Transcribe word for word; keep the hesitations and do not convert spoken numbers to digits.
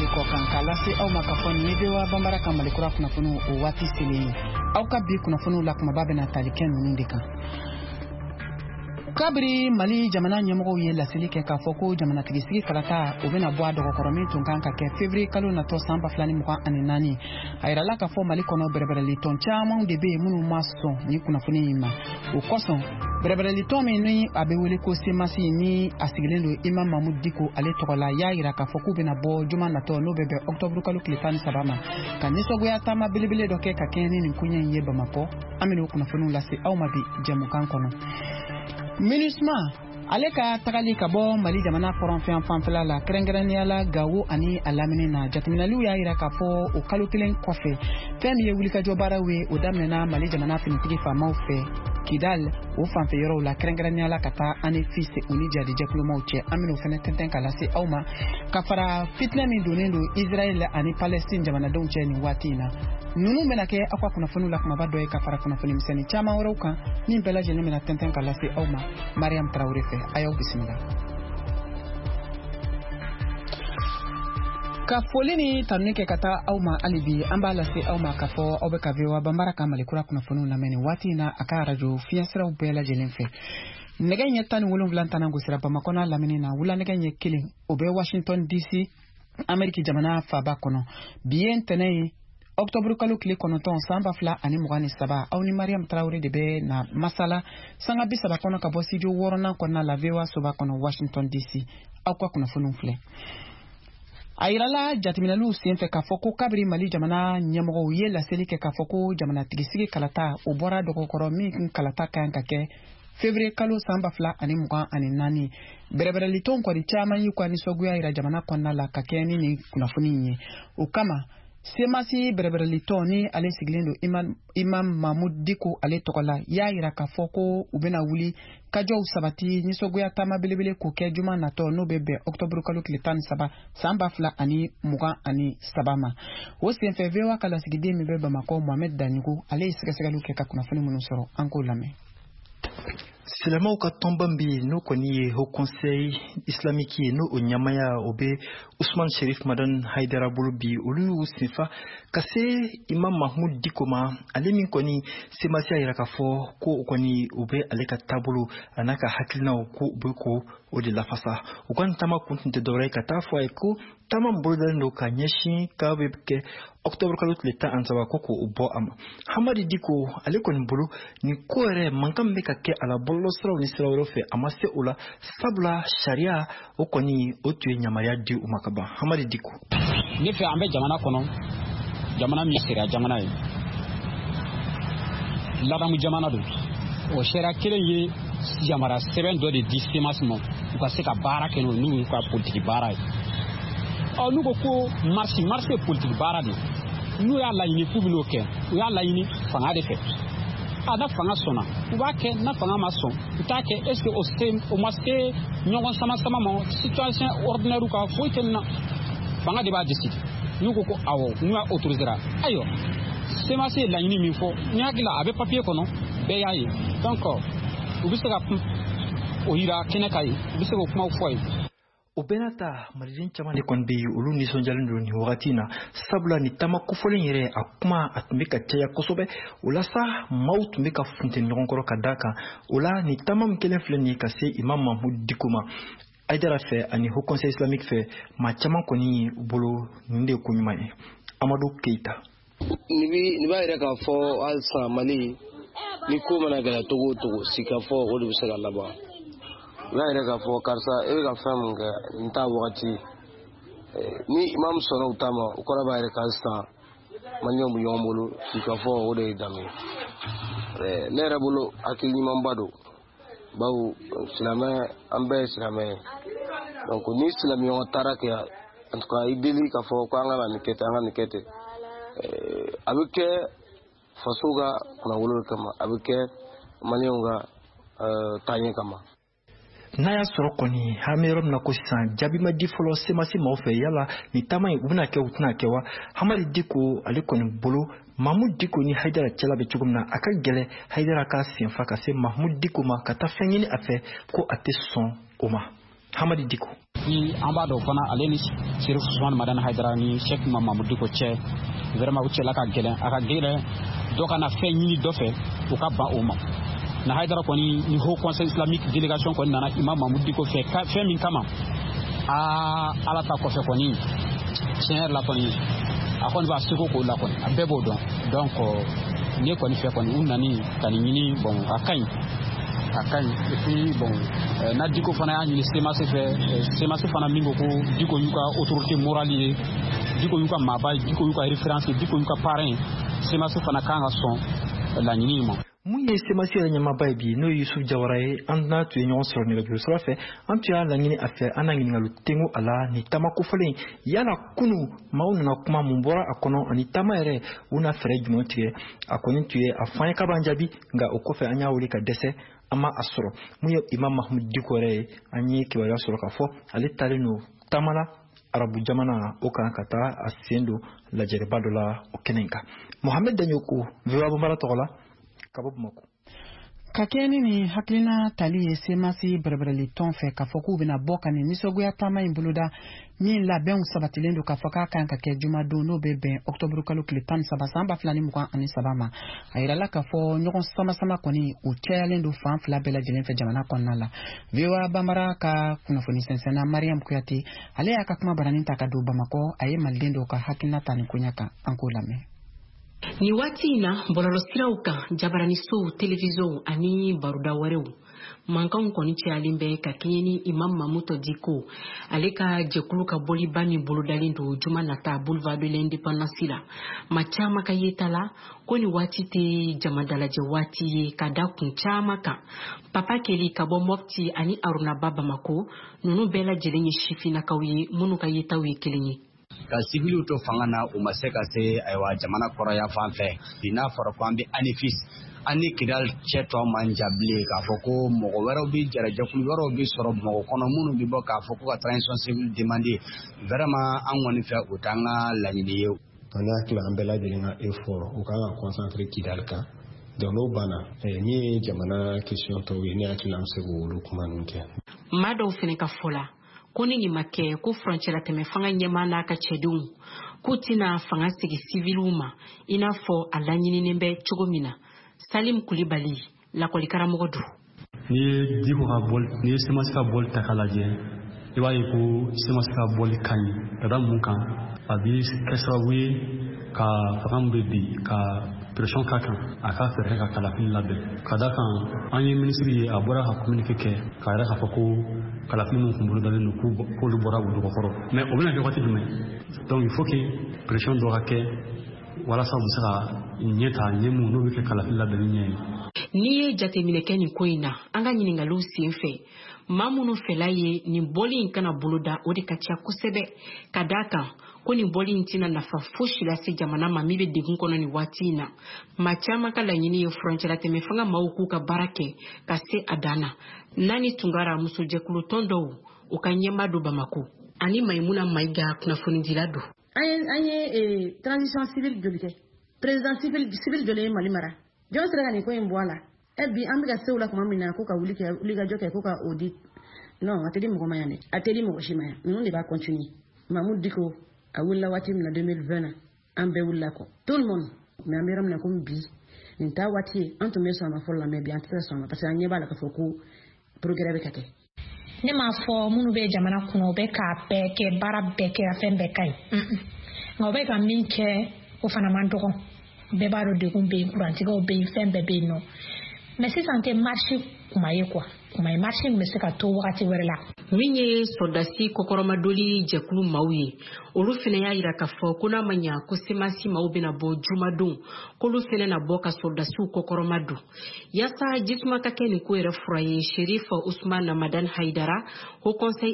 kɔ kan k'a lase aw ma ka fɔ nin ye Bewa Banbara ka Malikura kunnafoniw o waati selen ye. Aw ka bi kunnafoniw la kumaba bɛna tali kɛ ninnu de kan. Kabiri Mali jamana ɲɛmɔgɔw ye laseli kɛ k'a fɔ ko jamanatigi sigi kalata o bɛna bɔ a dɔgɔkɔrɔ min tun kan ka kɛ février kalo natɔ san ba fila ni mugan ani naani. A yirala k'a fɔ Mali kɔnɔ bɛrɛbɛrɛli tɔn caman de bɛ yen minnu ma sɔn ni kunnafoni in ma. O kosɔn bɛrɛbɛrɛli tɔn min ni a bɛ wele ko Semasi ni a sigilen don Imam Mahmud Diko ale tɔgɔ la y'a yira k'a fɔ k'u bɛna bɔ juma natɔ n'o bɛ bɛn octobre kalo tile tan ni saba ma ka nisɔngoya taama belebele dɔ kɛ ka kɛɲɛ ni nin koɲɛ in ye Bamakɔ. An bɛna o kunnafoniw lase aw ma bi jɛmukan kɔnɔ. MINUSMA ale ka tagali ka bɔ Mali jamana kɔrɔnfɛn fanfɛla la kɛrɛnkɛrɛnnenya la Gawo ani a lamini na jateminɛliw y'a yira k'a fɔ o kalo kelen kɔfɛ fɛn min ye wulikajɔ baaraw ye o daminɛna Mali jamana finitigi faamaw fɛ Kidal o fanfɛ yɔrɔw la kɛrɛnkɛrɛnnenya la ka taa ani fils u ni jadijɛkulomaw cɛ an bɛna o fɛnɛ tɛntɛn ka lase aw ma ka fara fitinɛ min donnen don Israël ani Palestine jamanadenw cɛ nin waati in na ninnu bɛna kɛ aw ka kunnafoniw la kumaba dɔ ye ka fara kunnafoni misɛnnin caman wɛrɛw kan min bɛɛ lajɛlen bɛna tɛntɛn ka lase aw ma Mariam Traoré fɛ a y'aw bisimila. Ka foli ni tanuni kɛ ka taa aw ma hali bi an b'a lase aw ma k'a fɔ aw bɛ ka Bewa Banbara ka Malikura kunnafoniw lamɛn nin waati in na a ka radio fiɲɛsiraw bɛɛ lajɛlen fɛ. Nɛgɛ ɲɛ tan ni wolonwula tana gosira Bamakɔ n'a lamini na wula nɛgɛ ɲɛ kelen o bɛ Washington D C Amérique jamana faaba kɔnɔ bi ye ntɛnɛn ye octobre kalo tile kɔnɔntɔn san ba fila ani mugan ni saba aw ni Mariam Traoré de bɛ na masala sanga bi saba kɔnɔ ka bɔ studio wɔɔrɔnan kɔnɔna la Bewa soba kɔnɔ Washington D C aw ka kunnafoniw filɛ. A yirala jateminɛliw senfɛ k'a fɔ ko kabiri Mali jamana ɲɛmɔgɔw ye laseli kɛ k'a fɔ ko jamanatigi sigi kalata o bɔra dɔgɔkɔrɔ min kalata kan ka kɛ février kalo san ba fila ani mugan ani naani bɛrɛbɛrɛli tɔn kɔni caman y'u ka nisɔngoya yira jamana kɔnɔna la ka kɛ ni nin kunnafoni in ye o kama Semasi bɛrɛbɛrɛli tɔn ni ale sigilen don Imam, Imam Mahmud Diko ale tɔgɔ la y'a yira k'a fɔ ko u bɛna wuli kajɔw sabati nisɔngoya taama belebele k'o kɛ juma natɔ n'o bɛ bɛn octobre kalo tile tan ni saba san ba fila ani mugan ani saba ma o senfɛ Bewa ka lasigiden min bɛ Bamakɔ Mohamed Danigo ale ye sɛgɛsɛgɛliw kɛ ka kunnafoni minnu sɔrɔ an k'o lamɛn. Silamaw ka tɔnban bɛ n'o kɔni ye Haut Conseil islamique ye n'o o ɲamaya o bɛ Ousmane Sherif Madan Haidara bolo bi olu y'u senfa ka se Imam Mahmud Diko ma ale min kɔni Semasi y'a yira k'a fɔ ko o kɔni o bɛ ale ka taabolo a n'a ka hakilinaw ko u bɛ ko o de lafasa u ka taama kun tun tɛ dɔwɛrɛ ye ka taa fɔ a ye ko taama bolodalen don ka ɲɛsin k'a bɛ kɛ octobre kalo tile tan ani saba ko k'o bɔ a ma Hamadi Diko ale kɔni bolo nin ko yɛrɛ mankan bɛ ka kɛ a la bɔlɔlɔ siraw ni sira wɛrɛw fɛ a ma se o la sabula sariya o kɔni o tun ye yamaruya di u ma ka ban Hamadi Diko. Ne fɛ an bɛ jamana kɔnɔ jamana min ye sariya jamana ye ladamu jamana don o sariya kelen ye yamara sɛbɛn dɔ de di Semasi ma u ka se ka baara kɛ n'o n'u y'u ka politiki baara ye ɔ n'u ko ko marche marche ye politiki baara de n'u y'a laɲini k'u bɛ n'o kɛ u y'a laɲini fanga de fɛ a na fanga sɔnna u b'a kɛ na fanga ma sɔn u t'a kɛ est ce que o se o ma se ɲɔgɔn sama sama ma citoyen ordinaire ka foyi tɛ nin na fanga de b'a décider n'u ko ko awɔ n'u y'a autorisera ayiwa Semasi ye laɲini min fɔ ni hakili la a bɛ papier kɔnɔ bɛɛ y'a ye donc u bɛ se ka o yira kɛnɛ kan ye u bɛ se k'o kumaw fɔ ye. O bɛɛ n'a ta maliden caman de kɔni bɛ yen olu nisɔndiyalen don nin wagati in na sabula ni taama kofɔlen yɛrɛ a kuma a tun bɛ ka caya kosɛbɛ o la sa maaw tun bɛ ka funteni ɲɔgɔn kɔrɔ ka d'a kan o la ni taama min kelen filɛ nin ye ka se Imam Mahmud Diko ma Haidara fɛ ani Haut Conseil islamique fɛ maa caman kɔni bolo nin de ye ko ɲuman ye Amadou Keita. Nin b'a yɛrɛ k'a fɔ halisa Mali ni ko mana gɛlɛya togo o togo sikafɔ o de bɛ se ka laban. N'a yɛrɛ k'a fɔ karisa e bɛ ka fɛn min kɛ nin t'a wagati ni Imam sɔnna u ta ma o kɔrɔ b'a yɛrɛ kan sisan maliyɛnw bɛ ɲɔgɔn bolo k'i ka fɔ o de ye danbe ye ne yɛrɛ bolo hakili ɲumanba don bawo silamɛ an bɛɛ ye silamɛ ye donc ni silamɛɲɔgɔn taara kɛ en tout cas i deli k'a fɔ ko an ka nin kɛ ten an ka nin kɛ ten a bɛ kɛ faso ka kunnawolo kama a bɛ kɛ maliyɛnw ka taaɲɛ kama. N'a y'a sɔrɔ kɔni an bɛ yɔrɔ min na ko sisan jaabi ma di fɔlɔ Semasi maaw fɛ yala ni taama in u bɛna kɛ u tɛna kɛ wa Hamadi Diko ale kɔni bolo Mahmud Diko ni Haidara cɛla bɛ cogo min na a ka gɛlɛn Haidara ka senfa ka se Mahmud Diko ma ka taa fɛn ɲini a fɛ ko a tɛ sɔn o ma Hamadi Diko. puis en bas do fana ale ni Chérif Ousmane Madane Haidara ni Cheikh Mamadou Diko cɛ vraiment u cɛla ka gɛlɛn a ka gɛlɛn dɔ kana fɛn ɲini dɔ fɛ u ka ban o ma na Haidara kɔni ni Haut Conseil Islamique délégation kɔni nana Imam Mamadou Diko fɛ fɛn min kama aa ala ta kɔfɛ kɔni tiɲɛ yɛrɛ la kɔni a kɔni b'a seko k'o la kɔni a bɛɛ b'o dɔn donc ne kɔni fɛ kɔni u nani ka nin ɲini bon a ka ɲi a ka ɲi et puis bon na Diko fana y'a ɲini Semase fɛ Semase fana min ko ko Diko y'u ka autorité morale ye Diko y'u ka maaba ye Diko y'u ka référence ye Diko y'u ka parrain Semase fana kan ka sɔn laɲini ma. Mun ye Semase yɛrɛ ɲɛmaaba ye bi n'o ye Yusuf Jawara ye an n'a tun ye ɲɔgɔn sɔrɔ nɛgɛjuru sira fɛ an tun y'a laɲini a fɛ an na ɲininkali tengo a la ni taama kofɔlen yala kunu maaw nana kuma mun bɔra a kɔnɔ ani taama yɛrɛ u na fɛɛrɛ jumɛn tigɛ a kɔni tun ye a fɔ an ye k'a b'an jaabi nka o kɔfɛ an y'a wele ka dɛsɛ an ma a sɔrɔ mun ye Imam Mahamud Diko yɛrɛ ye an ye kibaruya sɔrɔ k'a fɔ ale talen don taama la arabu jamana o kan ka taa a sen don lajɛrɛba dɔ la o kɛnɛ kan Mohamed Danyoko V O A Banbara tɔgɔ la ka bɔ Bamako. Ka kɛ ni hakilina tali ye Semase bɛrɛbɛrɛli tɔn fɛ k'a fɔ k'u bɛna bɔ ka nin nisɔngoya taama in boloda min labɛnw sabatilen don k'a fɔ k'a kan ka kɛ jumadon n'o bɛ bɛn octobre kalo tile tan ni saba san ba fila ni mugan ani saba ma a yirala k'a fɔ ɲɔgɔn samasama kɔni u cɛyalen don fan fila bɛɛ lajɛlen fɛ jamana kɔnɔna la V O A Banbara ka kunnafoni sɛnsɛnna Mariam Kuyate ale y'a ka kuma baranin ta ka don Bamakɔ a ye maliden dɔw ka hakilina ta nin koɲa kan an k'o lamɛn. Ni waati in na bɔlɔlɔsiraw kan jabaranisow televiziyow ani baroda wɛrɛw mankanw kɔni cayalen bɛ ka kɛɲɛ ni Imam Mamadou Diko ale ka jɛkulu ka bɔliba min bolodalen don juma nata boulevard de l'Indépendance la ma caman ka yeta la ko ni waati tɛ jamadalajɛ waati ye ka da kun caman kan Papa Keli ka bɔ Mopti ani Arunaba Bamako nunu bɛɛ lajɛlen ye sifinnakaw ye minnu ka yetaw ye kelen ye. Ka civiliw to fanga na u ma se ka se aywa jamana kɔrɔya fan fɛ bi n'a fɔra ko an bɛ anifis an ni Kidal cɛ tɔ man jabile k'a fɔ ko mɔgɔ wɛrɛw bɛ jarajɛkulu wɛrɛw bɛ sɔrɔ mɔgɔ kɔnɔ minnu bɛ bɔ k'a fɔ ko ka transition civile demander vraiment an kɔni fɛ o t'an ka laɲini ye. An hakili an bɛɛ lajɛlen ka effort u kan ka concentrer Kidal kan donc n'o banna ni ye jamana question tɔw ye ne hakili an bɛ se k'olu kuma ninnu kɛ. Maa dɔw fana ka fɔ la ko ni nin ma kɛ ko furancɛla tɛmɛ fanga ɲɛmaa n'a ka cɛdenw k'u tɛna fanga sigi civiliw ma i n'a fɔ a laɲininen bɛ cogo min na. Salim Kulibali lakɔlikaramɔgɔ don. Ni ye Diko ka bɔli ni ye Semase ka bɔli ta k'a lajɛ i b'a ye ko Semase ka bɔli ka ɲi ka da mun kan a bɛ kɛ sababu ye ka fanga min bɛ bi ka pression k'a kan a ka fɛɛrɛ ka kalafili labɛn ka da kan an ye minisiri ye a bɔra ka communiqué kɛ k'a yɛrɛ k'a fɔ ko kalafili min kun bolodalen don k'olu bɔra u dɔgɔkɔrɔ mais o bɛna kɛ waati jumɛn donc il faut que pression dɔ ka kɛ walasa u bɛ se ka ɲɛ ta ɲɛ mun n'o bɛ kɛ kalafili labɛnni ɲɛ ye. N'i ye jateminɛ kɛ nin ko in na an ka ɲininkaliw sen fɛ maa minnu fɛla ye nin bɔli in kana boloda o de ka ca kosɛbɛ ka d'a kan ko nin bɔli in tɛna nafa fosi lase jamana ma min bɛ degun kɔnɔ nin waati in na maa caman ka laɲini ye furancɛla tɛmɛ fanga maaw k'u ka baara kɛ ka se a dan na Nani Tungara musojɛkulu tɔn dɔw u ka ɲɛmaa don Bamako ani Maimuna Maiga kunnafonidila don. An ye transition civile joli kɛ président civil civil joli ye Mali mara jɔn sera ka nin ko in bɔ a la e bi an bɛ ka se o la tuma min na ko ka wuli kɛ wuli ka jɔ kɛ ko ka audit non a tɛ di mɔgɔ ma yan dɛ a tɛ di mɔgɔ si ma yan ninnu de b'a continuer Mamadou Diko a wulila waati min na deux mille vingt na an bɛɛ wulila kɔ tout le monde mais an bɛ yɔrɔ min na komi bi nin t'a waati ye an tun bɛ sɔn a ma fɔlɔ la mais bi an tɛ se sɔn a ma parce que an ɲɛ b'a la k'a fɔ ko progrès bɛ ka kɛ. Ne m'a fɔ minnu bɛ jamana kɔnɔ u bɛ k'a bɛɛ kɛ baara bɛɛ kɛ a fɛn bɛɛ ka ɲi nka u bɛ ka min kɛ o fana man dɔgɔ bɛɛ b'a dɔn degun bɛ yen kurantigɛw bɛ yen fɛn bɛɛ bɛ yen nɔ mais sisan tɛ marché kuma ye quoi kuma ye marché min bɛ se ka to wagati wɛrɛ la. Min ye sɔrdasi kɔkɔrɔmadoli jɛkulu maaw ye olu fana y'a jira k'a fɔ ko n'a ma ɲa ko Semase maaw bɛna bɔ jumadon k'olu fana na bɔ ka sɔrdasiw kɔkɔrɔmadon yaasa jisuma ka kɛ nin ko yɛrɛ fura ye Chérif Ousmane Madane Haidara Haut Conseil